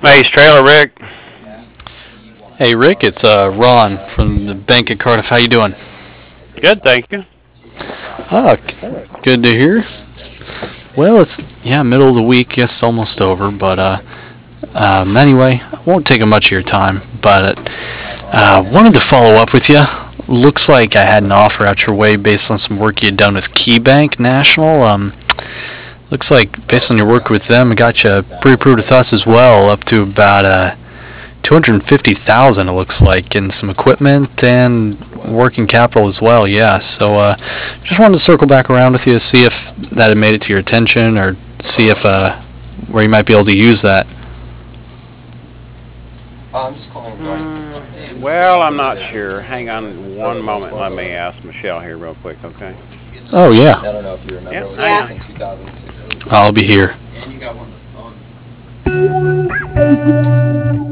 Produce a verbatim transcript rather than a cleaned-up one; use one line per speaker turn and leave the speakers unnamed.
Mace Trailer, Rick.
Hey Rick, it's uh, Ron from the Bank at Cardiff. How you doing?
Good, thank you.
Ah, good to hear. Well, it's yeah, middle of the week. Yes, almost over. But uh, um, anyway, I won't take up much of your time. But uh, wanted to follow up with you. Looks like I had an offer out your way based on some work you had done with KeyBank National. Um, looks like based on your work with them, I got you pre-approved with us as well, up to about uh, two hundred fifty thousand. It looks like, in some equipment and working capital as well. Yeah. So uh, just wanted to circle back around with you to see if that had made it to your attention, or see if uh, where you might be able to use that.
Oh, I'm just calling regarding.
Mm, well, I'm not sure. Hang on one moment. Let me ask Michelle here real quick, okay?
Oh yeah.
I don't know if you remember.
Yeah.
It was
Yeah.
back in two thousand six.
I'll be here.
And you got one on.